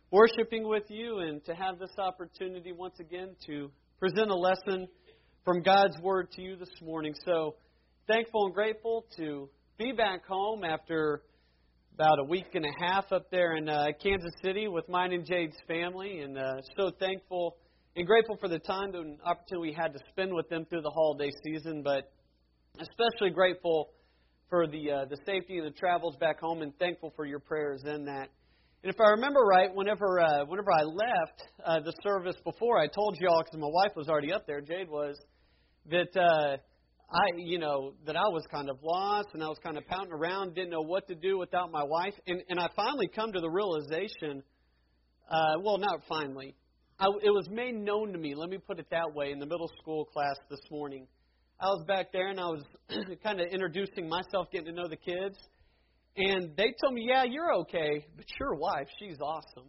worshiping with you and to have this opportunity once again to present a lesson from God's Word to you this morning. So thankful and grateful to be back home after about a week and a half up there in Kansas City with mine and Jade's family, and so thankful and grateful for the time and opportunity we had to spend with them through the holiday season, but especially grateful for the safety and the travels back home, and thankful for your prayers in that. And if I remember right, whenever I left the service before, I told you all, because my wife was already up there, Jade was, that that I was kind of lost and I was kind of pouting around, didn't know what to do without my wife. And I finally come to the realization, not finally. It was made known to me, let me put it that way, in the middle school class this morning. I was back there and I was kind of introducing myself, getting to know the kids. And they told me, yeah, you're okay, but your wife, she's awesome.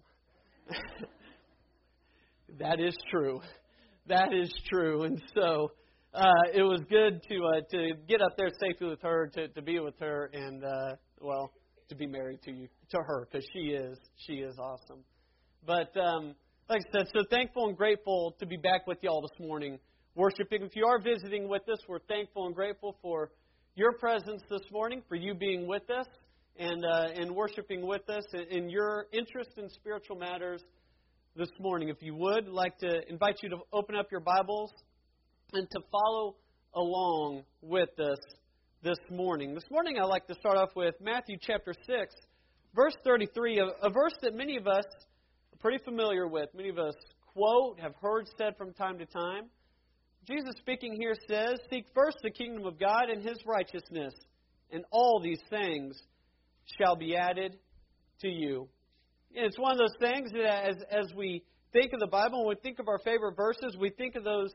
That is true. That is true. And so it was good to get up there safely with her, to be with her, and, to be married to her, because she is awesome. But like I said, so thankful and grateful to be back with you all this morning, worshiping. If you are visiting with us, we're thankful and grateful for your presence this morning, for you being with us and worshiping with us, and your interest in spiritual matters this morning. If you would, I'd like to invite you to open up your Bibles and to follow along with us this morning. This morning I'd like to start off with Matthew chapter 6, verse 33, a verse that many of us are pretty familiar with. Many of us quote, have heard said from time to time. Jesus speaking here says, "Seek first the kingdom of God and His righteousness, and all these things shall be added to you." And it's one of those things that as we think of the Bible, when we think of our favorite verses, we think of those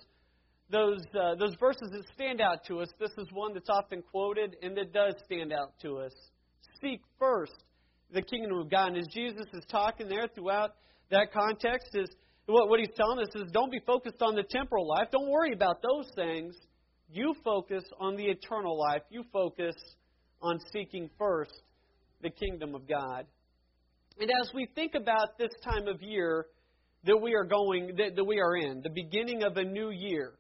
verses that stand out to us. This is one that's often quoted and that does stand out to us. Seek first the kingdom of God. And as Jesus is talking there throughout that context, is what He's telling us is don't be focused on the temporal life. Don't worry about those things. You focus on the eternal life. You focus on seeking first the kingdom of God. And as we think about this time of year that we are in, the beginning of a new year,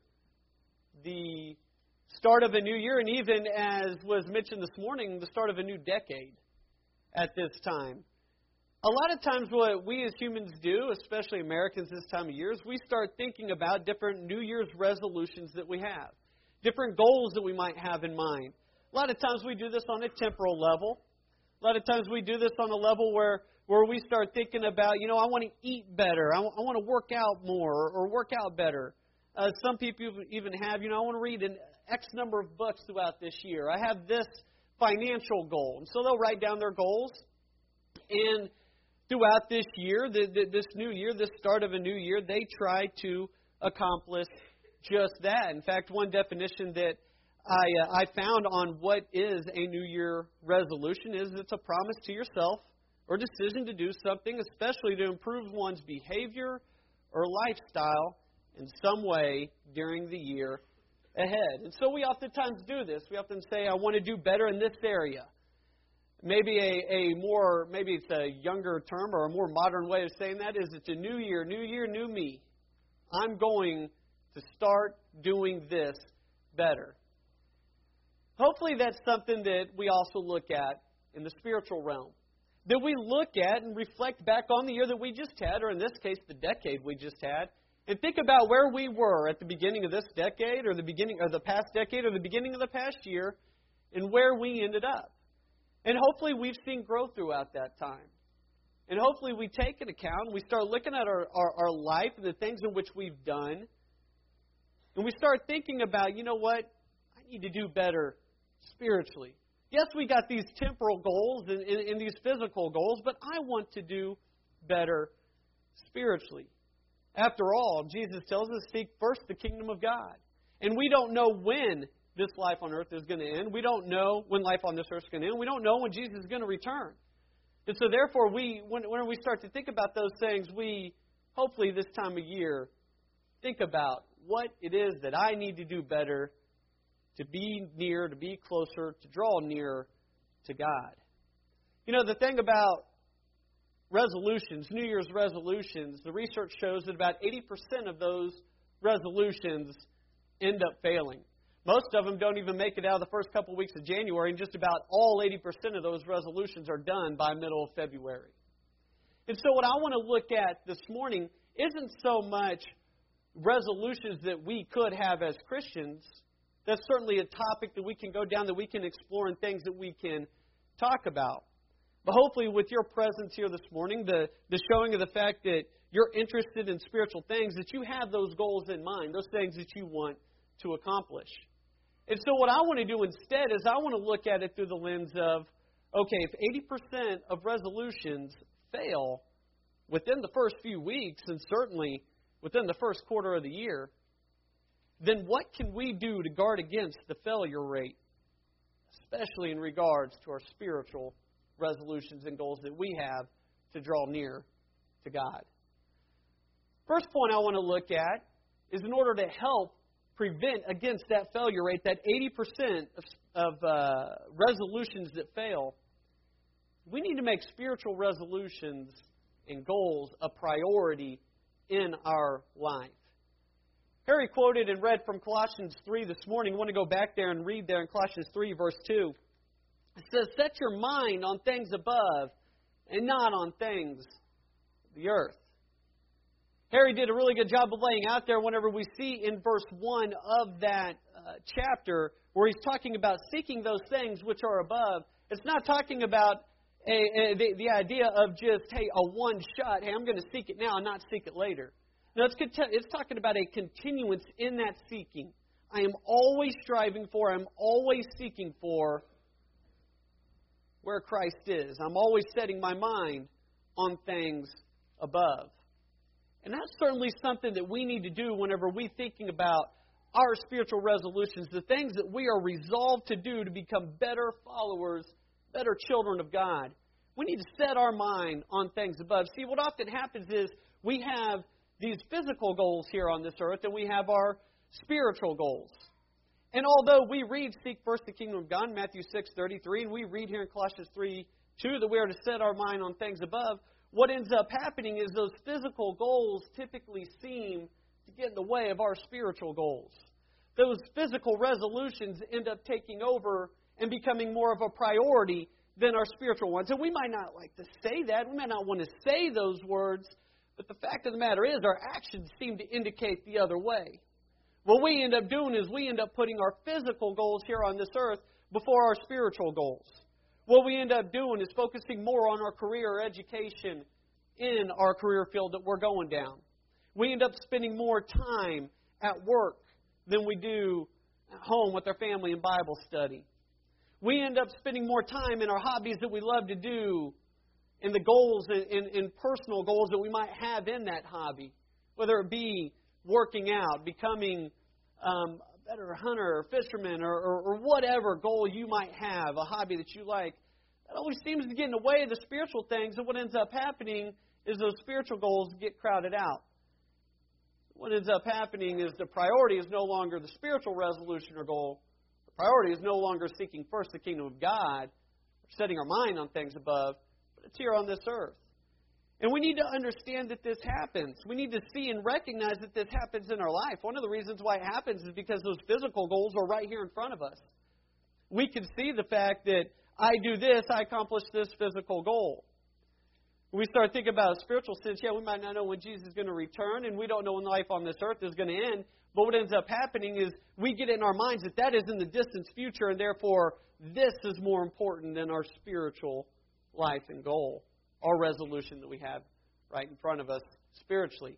the start of a new year, and even as was mentioned this morning, the start of a new decade at this time. A lot of times what we as humans do, especially Americans this time of year, is we start thinking about different New Year's resolutions that we have, different goals that we might have in mind. A lot of times we do this on a temporal level. A lot of times we do this on a level where we start thinking about, I want to eat better. I want to work out more or work out better. Some people even have, I want to read an X number of books throughout this year. I have this financial goal. And so they'll write down their goals. And throughout this year, this new year, this start of a new year, they try to accomplish just that. In fact, one definition that I found on what is a New Year resolution is it's a promise to yourself or decision to do something, especially to improve one's behavior or lifestyle in some way during the year ahead. And so we oftentimes do this. We often say, I want to do better in this area. Maybe maybe it's a younger term or a more modern way of saying that is it's a new year, new me. I'm going to start doing this better. Hopefully that's something that we also look at in the spiritual realm. That we look at and reflect back on the year that we just had, or in this case, the decade we just had, and think about where we were at the beginning of this decade, or the beginning of the past decade, or the beginning of the past year, and where we ended up. And hopefully we've seen growth throughout that time. And hopefully we take into account, we start looking at our life and the things in which we've done, and we start thinking about, what? I need to do better spiritually. Yes, we got these temporal goals and these physical goals, but I want to do better spiritually. After all, Jesus tells us, seek first the kingdom of God. And we don't know when this life on earth is going to end. We don't know when life on this earth is going to end. We don't know when Jesus is going to return. And so therefore, when we start to think about those things, we hopefully this time of year think about what it is that I need to do better to be near, to be closer, to draw near to God. The thing about resolutions, New Year's resolutions, the research shows that about 80% of those resolutions end up failing. Most of them don't even make it out of the first couple weeks of January, and just about all 80% of those resolutions are done by middle of February. And so what I want to look at this morning isn't so much resolutions that we could have as Christians. That's certainly a topic that we can go down, that we can explore, and things that we can talk about. But hopefully with your presence here this morning, the showing of the fact that you're interested in spiritual things, that you have those goals in mind, those things that you want to accomplish. And so what I want to do instead is I want to look at it through the lens of, okay, if 80% of resolutions fail within the first few weeks, and certainly within the first quarter of the year, then what can we do to guard against the failure rate, especially in regards to our spiritual resolutions and goals that we have to draw near to God? First point I want to look at is, in order to help prevent against that failure rate, that 80% of resolutions that fail, we need to make spiritual resolutions and goals a priority in our life. Harry quoted and read from Colossians 3 this morning. I want to go back there and read there in Colossians 3, verse 2. It says, "Set your mind on things above and not on things of the earth." Harry did a really good job of laying out there whenever we see in verse 1 of that chapter where he's talking about seeking those things which are above. It's not talking about the idea of just, hey, a one shot, hey, I'm going to seek it now and not seek it later. No, it's talking about a continuance in that seeking. I am always striving for, I'm always seeking for where Christ is. I'm always setting my mind on things above. And that's certainly something that we need to do whenever we're thinking about our spiritual resolutions, the things that we are resolved to do to become better followers, better children of God. We need to set our mind on things above. See, what often happens is we have these physical goals here on this earth, and we have our spiritual goals. And although we read, "Seek first the kingdom of God," in Matthew 6:33, and we read here in Colossians 3:2 that we are to set our mind on things above, what ends up happening is those physical goals typically seem to get in the way of our spiritual goals. Those physical resolutions end up taking over and becoming more of a priority than our spiritual ones. And we might not like to say that. We might not want to say those words. But the fact of the matter is, our actions seem to indicate the other way. What we end up doing is we end up putting our physical goals here on this earth before our spiritual goals. What we end up doing is focusing more on our career or education in our career field that we're going down. We end up spending more time at work than we do at home with our family and Bible study. We end up spending more time in our hobbies that we love to do, and the goals and personal goals that we might have in that hobby, whether it be working out, becoming a better hunter or fisherman, or whatever goal you might have, a hobby that you like. That always seems to get in the way of the spiritual things, and what ends up happening is those spiritual goals get crowded out. What ends up happening is the priority is no longer the spiritual resolution or goal. The priority is no longer seeking first the kingdom of God, or setting our mind on things above, but it's here on this earth. And we need to understand that this happens. We need to see and recognize that this happens in our life. One of the reasons why it happens is because those physical goals are right here in front of us. We can see the fact that I do this, I accomplish this physical goal. When we start thinking about a spiritual sense, we might not know when Jesus is going to return, and we don't know when life on this earth is going to end. But what ends up happening is we get in our minds that that is in the distant future, and therefore this is more important than our spiritual life and goal, our resolution that we have right in front of us spiritually.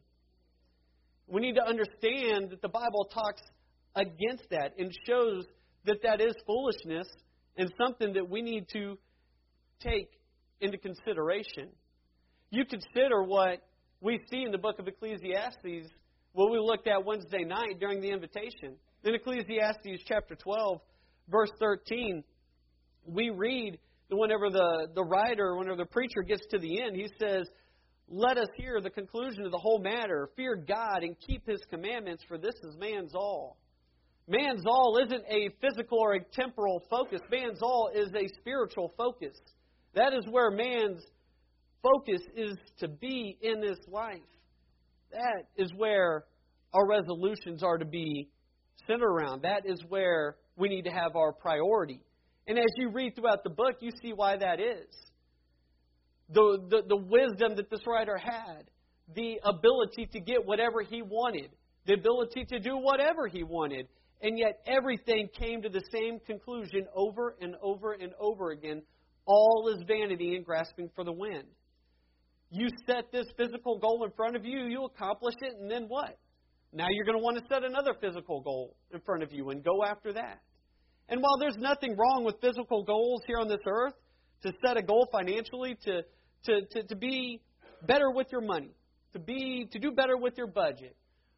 We need to understand that the Bible talks against that and shows that that is foolishness and something that we need to take into consideration. You consider what we see in the book of Ecclesiastes, what we looked at Wednesday night during the invitation. In Ecclesiastes chapter 12, verse 13, we read that whenever the writer, whenever the preacher gets to the end, he says, "Let us hear the conclusion of the whole matter. Fear God and keep His commandments, for this is man's all." Man's all isn't a physical or a temporal focus. Man's all is a spiritual focus. That is where man's focus is to be in this life, that is where our resolutions are to be centered around. That is where we need to have our priority. And as you read throughout the book, you see why that is. The wisdom that this writer had, the ability to get whatever he wanted, the ability to do whatever he wanted, and yet everything came to the same conclusion over and over and over again. All is vanity and grasping for the wind. You set this physical goal in front of you, you accomplish it, and then what? Now you're going to want to set another physical goal in front of you and go after that. And while there's nothing wrong with physical goals here on this earth, to set a goal financially, to be better with your money, to do better with your budget,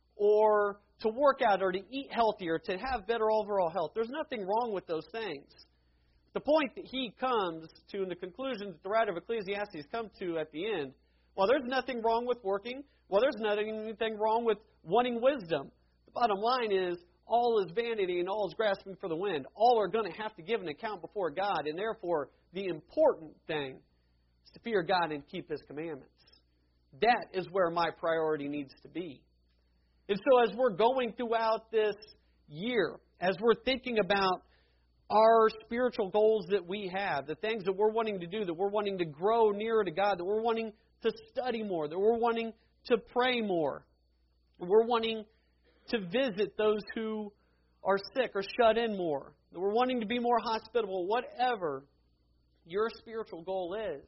or to work out, or to eat healthier, to have better overall health. There's nothing wrong with those things. The point that he comes to, and the conclusion that the writer of Ecclesiastes comes to at the end, while there's nothing wrong with working, while there's nothing wrong with wanting wisdom, the bottom line is all is vanity and all is grasping for the wind. All are going to have to give an account before God, and therefore the important thing is to fear God and keep His commandments. That is where my priority needs to be. And so as we're going throughout this year, as we're thinking about our spiritual goals that we have, the things that we're wanting to do, that we're wanting to grow nearer to God, that we're wanting to study more, that we're wanting to pray more, we're wanting to visit those who are sick or shut in more, that we're wanting to be more hospitable, whatever your spiritual goal is,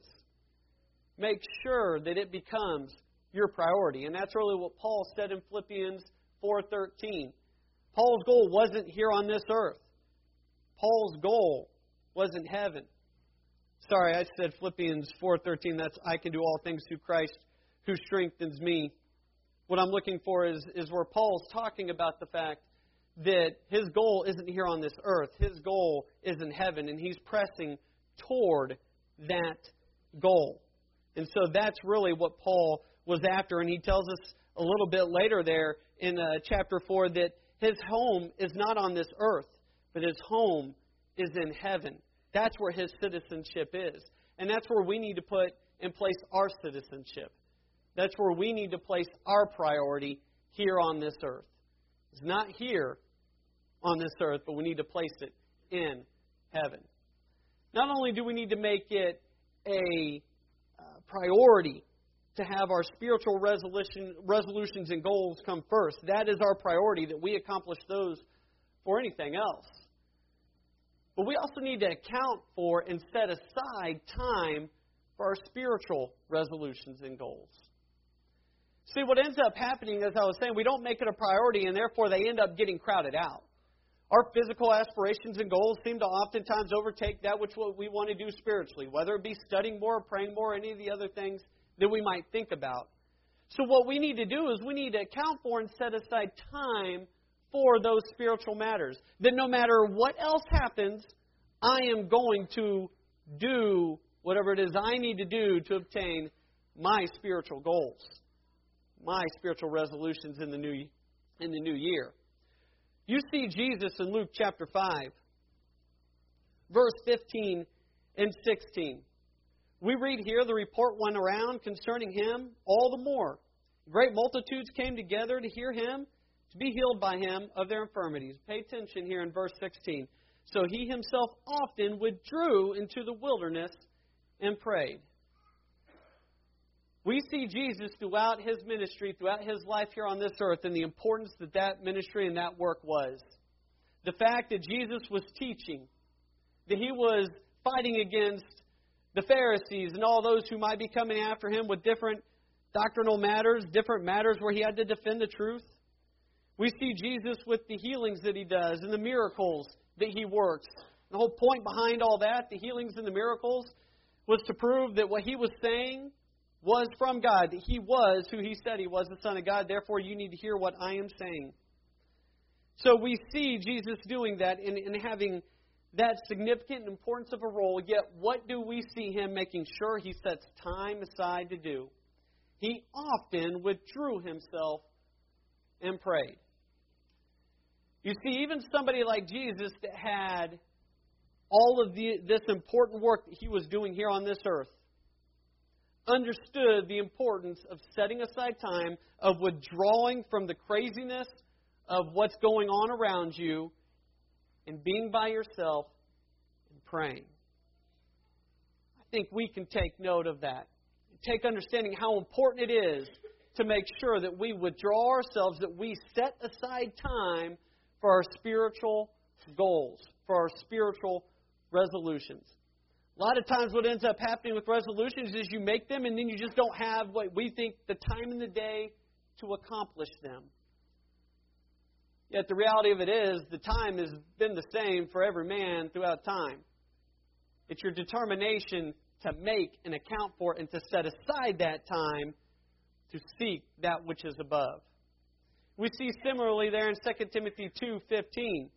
make sure that it becomes your priority. And that's really what Paul said in Philippians 4:13. Paul's goal wasn't here on this earth. Paul's goal wasn't heaven. Sorry, I said Philippians 4:13. That's I can do all things through Christ who strengthens me. What I'm looking for is where Paul's talking about the fact that his goal isn't here on this earth. His goal is in heaven, and he's pressing toward that goal. And so that's really what Paul was after. And he tells us a little bit later there in chapter 4 that his home is not on this earth, but his home is in heaven. That's where his citizenship is. And that's where we need to put in place our citizenship. That's where we need to place our priority here on this earth. It's not here on this earth, but we need to place it in heaven. Not only do we need to make it a priority to have our spiritual resolutions and goals come first. That is our priority, that we accomplish those for anything else. But we also need to account for and set aside time for our spiritual resolutions and goals. See, what ends up happening, as I was saying, we don't make it a priority, and therefore they end up getting crowded out. Our physical aspirations and goals seem to oftentimes overtake that which we want to do spiritually, whether it be studying more, praying more, any of the other things that we might think about. So what we need to do is we need to account for and set aside time for those spiritual matters. That no matter what else happens, I am going to do whatever it is I need to do to obtain my spiritual goals, my spiritual resolutions in the new year. You see Jesus in Luke chapter 5, verse 15 and 16. We read here, the report went around concerning him all the more. Great multitudes came together to hear him, to be healed by him of their infirmities. Pay attention here in verse 16. So he himself often withdrew into the wilderness and prayed. We see Jesus throughout his ministry, throughout his life here on this earth, and the importance that that ministry and that work was. The fact that Jesus was teaching, that he was fighting against the Pharisees and all those who might be coming after him with different doctrinal matters, different matters where he had to defend the truth. We see Jesus with the healings that he does and the miracles that he works. The whole point behind all that, the healings and the miracles, was to prove that what he was saying was from God, that he was who he said he was, the Son of God. Therefore, you need to hear what I am saying. So we see Jesus doing that and having that significant importance of a role, yet what do we see him making sure he sets time aside to do? He often withdrew himself and prayed. You see, even somebody like Jesus that had all of this important work that he was doing here on this earth, understood the importance of setting aside time, of withdrawing from the craziness of what's going on around you, and being by yourself and praying. I think we can take note of that. Take understanding how important it is to make sure that we withdraw ourselves, that we set aside time for our spiritual goals, for our spiritual resolutions. A lot of times what ends up happening with resolutions is you make them and then you just don't have what we think the time in the day to accomplish them. Yet the reality of it is the time has been the same for every man throughout time. It's your determination to make and account for and to set aside that time to seek that which is above. We see similarly there in 2 Timothy 2:15.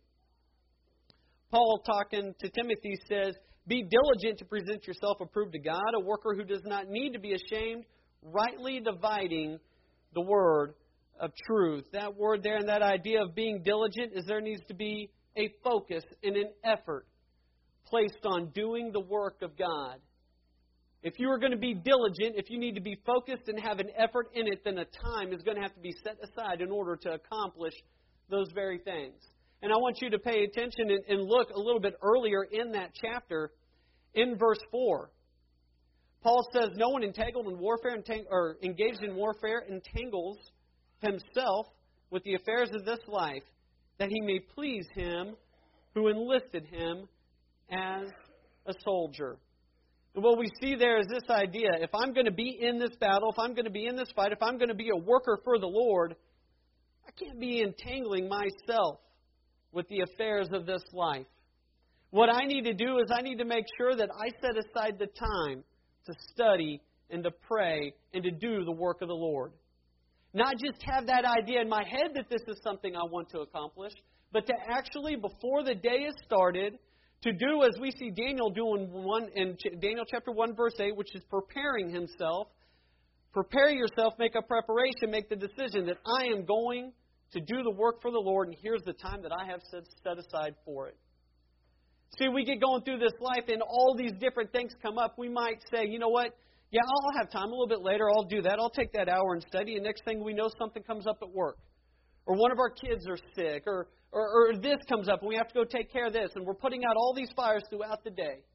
Paul, talking to Timothy, says, "Be diligent to present yourself approved to God, a worker who does not need to be ashamed, rightly dividing the word of truth." That word there and that idea of being diligent is there needs to be a focus and an effort placed on doing the work of God. If you are going to be diligent, if you need to be focused and have an effort in it, then a time is going to have to be set aside in order to accomplish those very things. And I want you to pay attention and look a little bit earlier in that chapter, in verse 4. Paul says, "No one entangled in warfare or engaged in warfare entangles himself with the affairs of this life, that he may please him who enlisted him as a soldier." And what we see there is this idea: if I'm going to be in this battle, if I'm going to be in this fight, if I'm going to be a worker for the Lord, I can't be entangling myself with the affairs of this life. What I need to do is I need to make sure that I set aside the time to study and to pray and to do the work of the Lord. Not just have that idea in my head that this is something I want to accomplish, but to actually, before the day is started, to do as we see Daniel doing in Daniel chapter 1, verse 8, which is preparing himself. Prepare yourself, make a preparation, make the decision that I am going to do the work for the Lord, and here's the time that I have set aside for it. See, we get going through this life and all these different things come up. We might say, you know what, yeah, I'll have time a little bit later, I'll do that, I'll take that hour and study, and next thing we know, something comes up at work. Or one of our kids are sick, or this comes up and we have to go take care of this, and we're putting out all these fires throughout the day.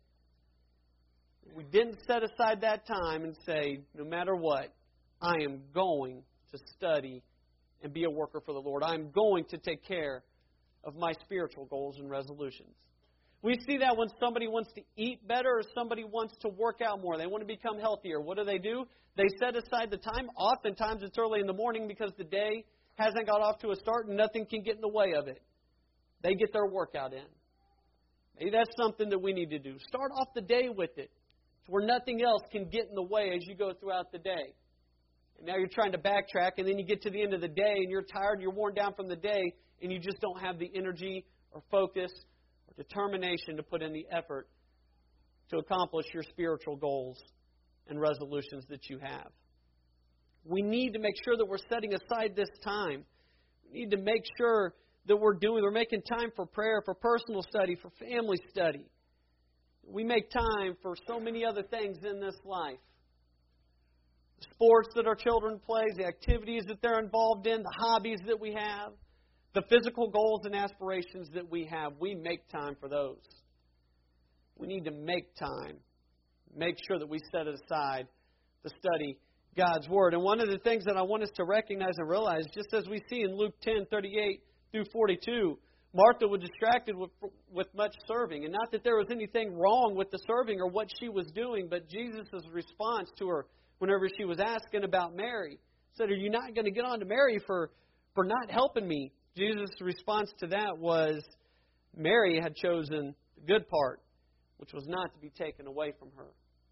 We didn't set aside that time and say, no matter what, I am going to study and be a worker for the Lord. I'm going to take care of my spiritual goals and resolutions. We see that when somebody wants to eat better or somebody wants to work out more. They want to become healthier. What do? They set aside the time. Oftentimes it's early in the morning because the day hasn't got off to a start and nothing can get in the way of it. They get their workout in. Maybe that's something that we need to do. Start off the day with it, where nothing else can get in the way as you go throughout the day. And now you're trying to backtrack, and then you get to the end of the day, and you're tired, and you're worn down from the day, and you just don't have the energy or focus or determination to put in the effort to accomplish your spiritual goals and resolutions that you have. We need to make sure that we're setting aside this time. We need to make sure that we're making time for prayer, for personal study, for family study. We make time for so many other things in this life. The sports that our children play, the activities that they're involved in, the hobbies that we have, the physical goals and aspirations that we have. We make time for those. We need to make time. Make sure that we set it aside to study God's Word. And one of the things that I want us to recognize and realize, just as we see in Luke 10:38 through 42, Martha was distracted with much serving. And not that there was anything wrong with the serving or what she was doing, but Jesus' response to her whenever she was asking about Mary said, "Are you not going to get on to Mary for not helping me?" Jesus' response to that was, Mary had chosen the good part, which was not to be taken away from her.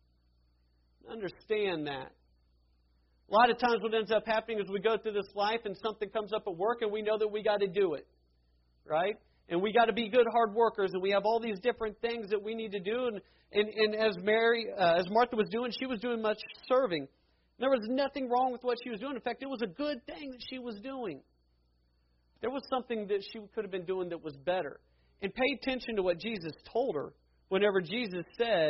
Understand that. A lot of times what ends up happening is we go through this life and something comes up at work and we know that we got to do it. Right? And we got to be good hard workers, and we have all these different things that we need to do. And as Martha was doing, she was doing much serving. There was nothing wrong with what she was doing. In fact, it was a good thing that she was doing. There was something that she could have been doing that was better. And pay attention to what Jesus told her whenever Jesus said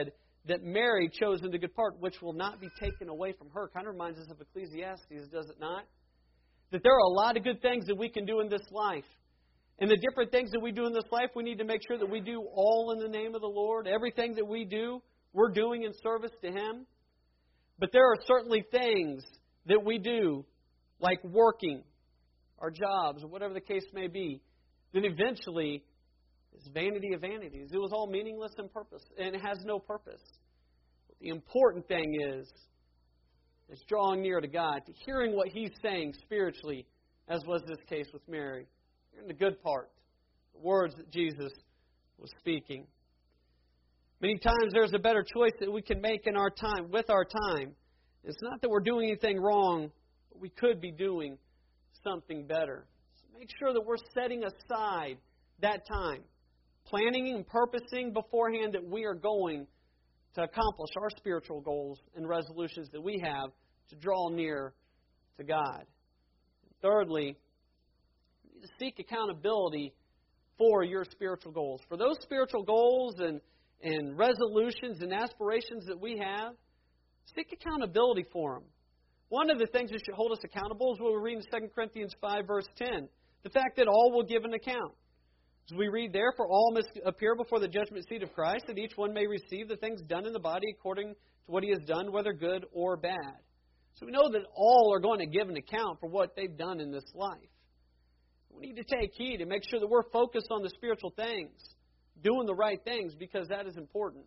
that Mary chose in the good part, which will not be taken away from her. Kind of reminds us of Ecclesiastes, does it not? That there are a lot of good things that we can do in this life. And the different things that we do in this life, we need to make sure that we do all in the name of the Lord. Everything that we do, we're doing in service to Him. But there are certainly things that we do, like working, our jobs, or whatever the case may be, that eventually is vanity of vanities. It was all meaningless and purpose, and it has no purpose. But the important thing is drawing near to God, to hearing what He's saying spiritually, as was this case with Mary. Hearing the good part, the words that Jesus was speaking. Many times there's a better choice that we can make in our time, with our time. It's not that we're doing anything wrong, but we could be doing something better. So make sure that we're setting aside that time, planning and purposing beforehand that we are going to accomplish our spiritual goals and resolutions that we have to draw near to God. Thirdly, you need to seek accountability for your spiritual goals. For those spiritual goals and resolutions and aspirations that we have, seek accountability for them. One of the things that should hold us accountable is what we read in 2 Corinthians 5, verse 10. The fact that all will give an account. As we read there, for all must appear before the judgment seat of Christ, that each one may receive the things done in the body according to what he has done, whether good or bad. So we know that all are going to give an account for what they've done in this life. We need to take heed and make sure that we're focused on the spiritual things, doing the right things, because that is important.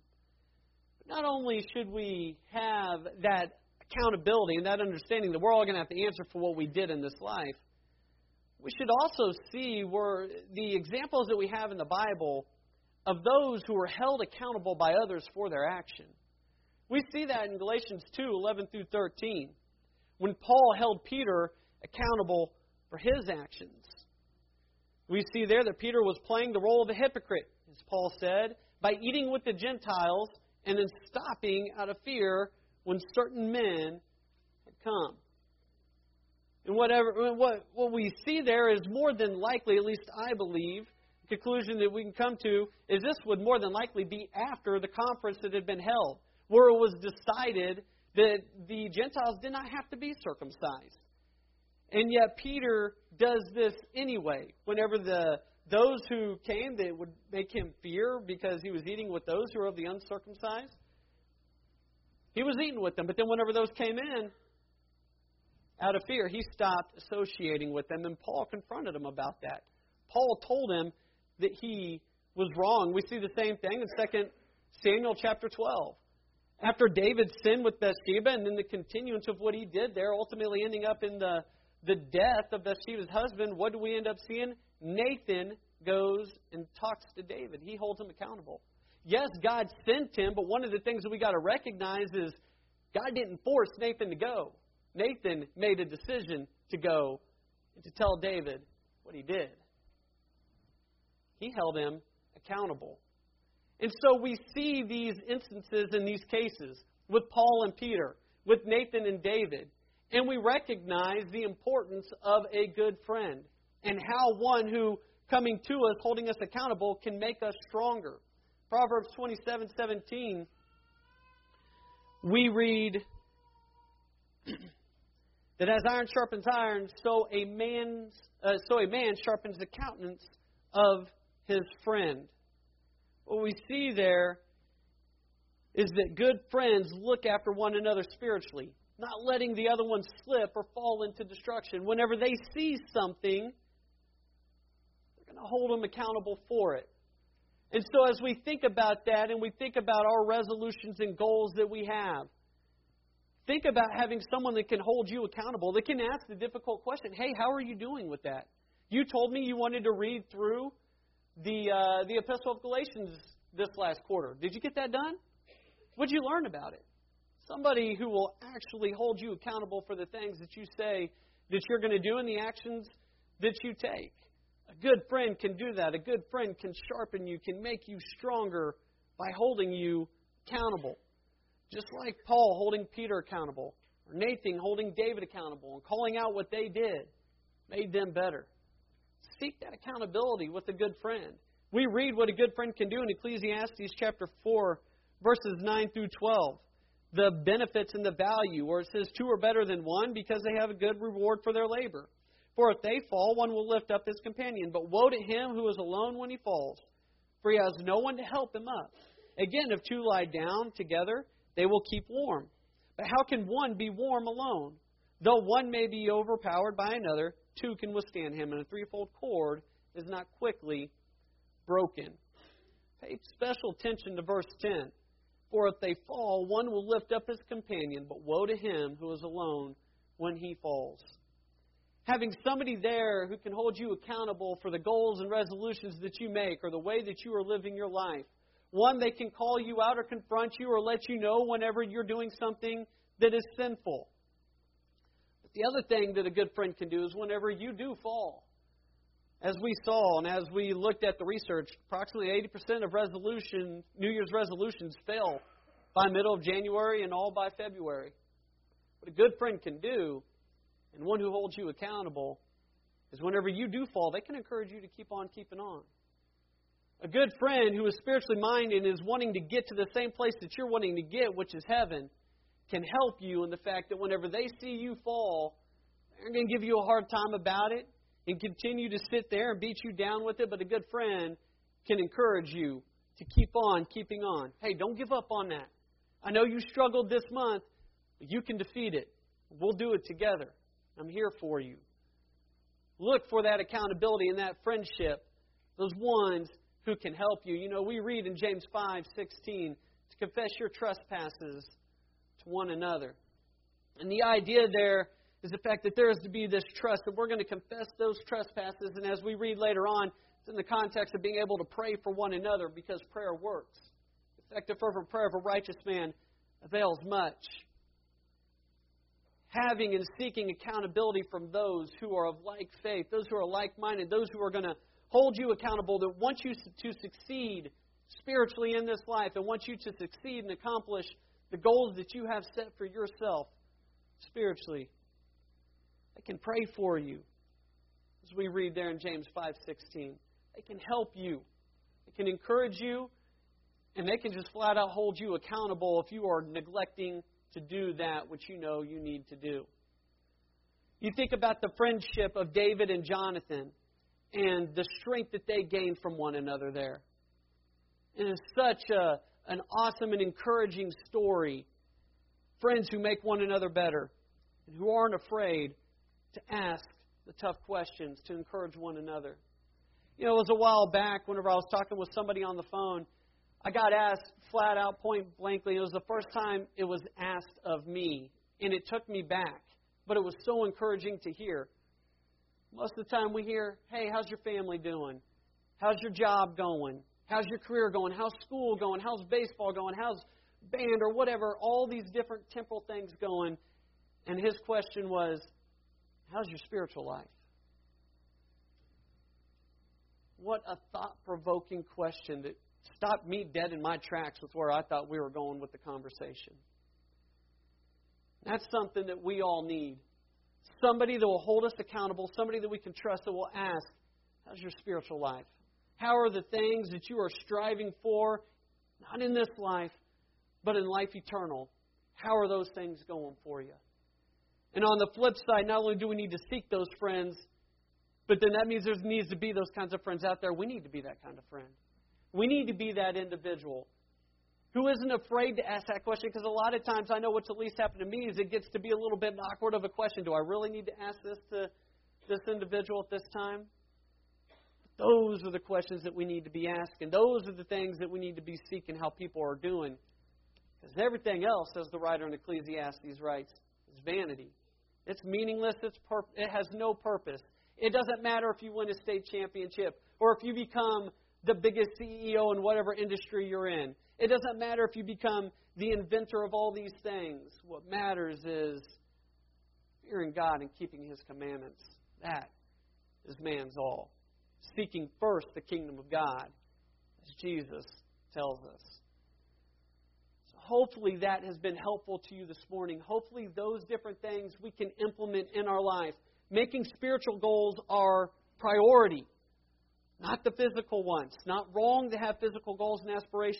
But not only should we have that accountability and that understanding that we're all going to have to answer for what we did in this life, we should also see where the examples that we have in the Bible of those who were held accountable by others for their action. We see that in Galatians 2, 11 through 13, when Paul held Peter accountable for his actions. We see there that Peter was playing the role of a hypocrite, as Paul said, by eating with the Gentiles and then stopping out of fear when certain men had come. And what we see there is more than likely, at least I believe, the conclusion that we can come to is this would more than likely be after the conference that had been held, where it was decided that the Gentiles did not have to be circumcised. And yet Peter does this anyway. Whenever those who came, they would make him fear because he was eating with those who are of the uncircumcised. He was eating with them, but then whenever those came in, out of fear, he stopped associating with them, and Paul confronted him about that. Paul told him that he was wrong. We see the same thing in 2 Samuel chapter 12. After David sinned with Bathsheba, and then the continuance of what he did there, ultimately ending up in the death of Bathsheba's husband, what do we end up seeing? Nathan goes and talks to David. He holds him accountable. Yes, God sent him, but one of the things that we got to recognize is God didn't force Nathan to go. Nathan made a decision to go and to tell David what he did. He held him accountable. And so we see these instances in these cases with Paul and Peter, with Nathan and David, and we recognize the importance of a good friend and how one who coming to us, holding us accountable, can make us stronger. Proverbs 27:17, we read that as iron sharpens iron, so a man sharpens the countenance of his friend. What we see there is that good friends look after one another spiritually, not letting the other one slip or fall into destruction. Whenever they see something, they're going to hold them accountable for it. And so as we think about that and we think about our resolutions and goals that we have, think about having someone that can hold you accountable, that can ask the difficult question, hey, how are you doing with that? You told me you wanted to read through the Epistle of Galatians this last quarter. Did you get that done? What did you learn about it? Somebody who will actually hold you accountable for the things that you say that you're going to do and the actions that you take. A good friend can do that. A good friend can sharpen you, can make you stronger by holding you accountable. Just like Paul holding Peter accountable, or Nathan holding David accountable and calling out what they did, made them better. Seek that accountability with a good friend. We read what a good friend can do in Ecclesiastes chapter 4, Verses 9 through 12, the benefits and the value, where it says two are better than one because they have a good reward for their labor. For if they fall, one will lift up his companion. But woe to him who is alone when he falls, for he has no one to help him up. Again, if two lie down together, they will keep warm. But how can one be warm alone? Though one may be overpowered by another, two can withstand him, and a threefold cord is not quickly broken. Pay special attention to verse 10. For if they fall, one will lift up his companion, but woe to him who is alone when he falls. Having somebody there who can hold you accountable for the goals and resolutions that you make or the way that you are living your life. One, they can call you out or confront you or let you know whenever you're doing something that is sinful. But the other thing that a good friend can do is whenever you do fall. As we saw and as we looked at the research, approximately 80% of New Year's resolutions fail by middle of January and all by February. What a good friend can do, and one who holds you accountable, is whenever you do fall, they can encourage you to keep on keeping on. A good friend who is spiritually minded and is wanting to get to the same place that you're wanting to get, which is heaven, can help you in the fact that whenever they see you fall, they're going to give you a hard time about it and continue to sit there and beat you down with it. But a good friend can encourage you to keep on keeping on. Hey, don't give up on that. I know you struggled this month, but you can defeat it. We'll do it together. I'm here for you. Look for that accountability and that friendship, those ones who can help you. You know, we read in James 5:16 to confess your trespasses to one another. And the idea there is the fact that there is to be this trust, that we're going to confess those trespasses. And as we read later on, it's in the context of being able to pray for one another because prayer works. The effective fervent prayer of a righteous man avails much. Having and seeking accountability from those who are of like faith, those who are like-minded, those who are going to hold you accountable, that want you to succeed spiritually in this life and want you to succeed and accomplish the goals that you have set for yourself spiritually. They can pray for you. As we read there in James 5:16. They can help you. They can encourage you. And they can just flat out hold you accountable if you are neglecting to do that which you know you need to do. You think about the friendship of David and Jonathan and the strength that they gained from one another there. And it's such an awesome and encouraging story. Friends who make one another better and who aren't afraid to ask the tough questions, to encourage one another. You know, it was a while back whenever I was talking with somebody on the phone, I got asked flat out, point blankly. It was the first time it was asked of me, and it took me back. But it was so encouraging to hear. Most of the time we hear, hey, how's your family doing? How's your job going? How's your career going? How's school going? How's baseball going? How's band or whatever? All these different temporal things going. And his question was, how's your spiritual life? What a thought-provoking question that stopped me dead in my tracks with where I thought we were going with the conversation. That's something that we all need. Somebody that will hold us accountable, somebody that we can trust, that will ask, how's your spiritual life? How are the things that you are striving for, not in this life, but in life eternal? How are those things going for you? And on the flip side, not only do we need to seek those friends, but then that means there needs to be those kinds of friends out there. We need to be that kind of friend. We need to be that individual who isn't afraid to ask that question, because a lot of times I know what's at least happened to me is it gets to be a little bit awkward of a question. Do I really need to ask this to this individual at this time? Those are the questions that we need to be asking. Those are the things that we need to be seeking how people are doing. Because everything else, as the writer in Ecclesiastes writes, is vanity. It's meaningless. It has no purpose. It doesn't matter if you win a state championship or if you become the biggest CEO in whatever industry you're in. It doesn't matter if you become the inventor of all these things. What matters is fearing God and keeping His commandments. That is man's all. Seeking first the kingdom of God, as Jesus tells us. So hopefully that has been helpful to you this morning. Hopefully those different things we can implement in our life. Making spiritual goals our priority. Not the physical ones. Not wrong to have physical goals and aspirations,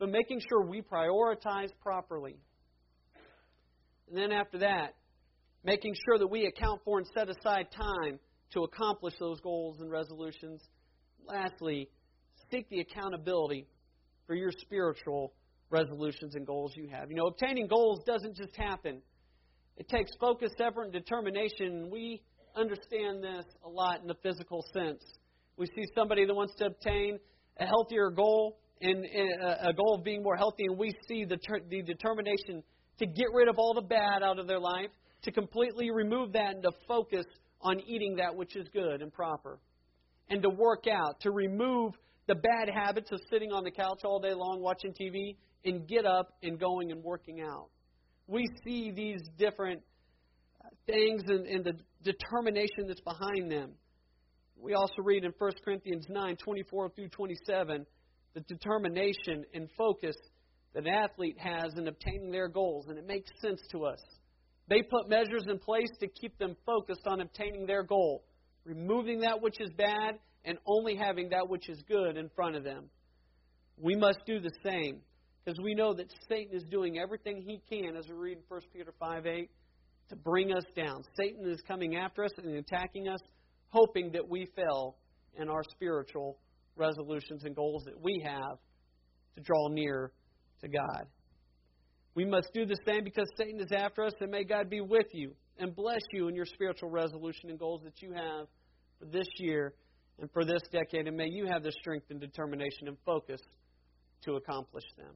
but making sure we prioritize properly. And then after that, making sure that we account for and set aside time to accomplish those goals and resolutions. Lastly, seek the accountability for your spiritual resolutions and goals you have. Obtaining goals doesn't just happen. It takes focus, effort, and determination. We understand this a lot in the physical sense. We see somebody that wants to obtain a healthier goal and a goal of being more healthy, and we see the determination to get rid of all the bad out of their life, to completely remove that and to focus on eating that which is good and proper, and to work out, to remove the bad habits of sitting on the couch all day long watching TV and get up and going and working out. We see these different things and the determination that's behind them. We also read in 1 Corinthians 9, 24 through 27, the determination and focus that an athlete has in obtaining their goals, and it makes sense to us. They put measures in place to keep them focused on obtaining their goal, removing that which is bad and only having that which is good in front of them. We must do the same, because we know that Satan is doing everything he can, as we read in 1 Peter 5:8, to bring us down. Satan is coming after us and attacking us, hoping that we fail in our spiritual resolutions and goals that we have to draw near to God. We must do the same because Satan is after us, and may God be with you and bless you in your spiritual resolution and goals that you have for this year and for this decade, and may you have the strength and determination and focus to accomplish them.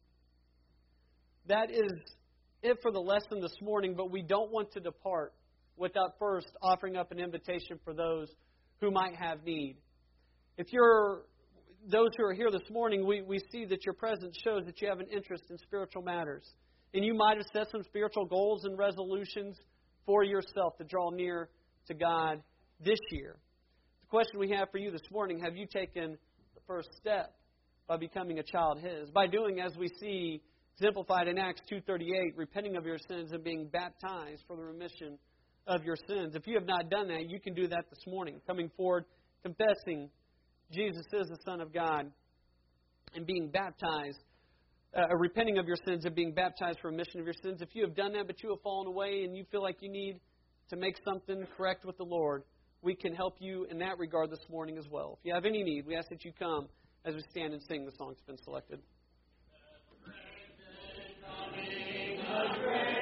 That is it for the lesson this morning, but we don't want to depart without first offering up an invitation for those who might have need. If you're those who are here this morning, we see that your presence shows that you have an interest in spiritual matters. And you might have set some spiritual goals and resolutions for yourself to draw near to God this year. The question we have for you this morning, have you taken the first step by becoming a child His? By doing, as we see exemplified in Acts 2:38, repenting of your sins and being baptized for the remission of your sins. If you have not done that, you can do that this morning, coming forward, confessing Jesus is the Son of God, and being baptized, repenting of your sins and being baptized for remission of your sins. If you have done that, but you have fallen away and you feel like you need to make something correct with the Lord, we can help you in that regard this morning as well. If you have any need, we ask that you come as we stand and sing the song that's been selected.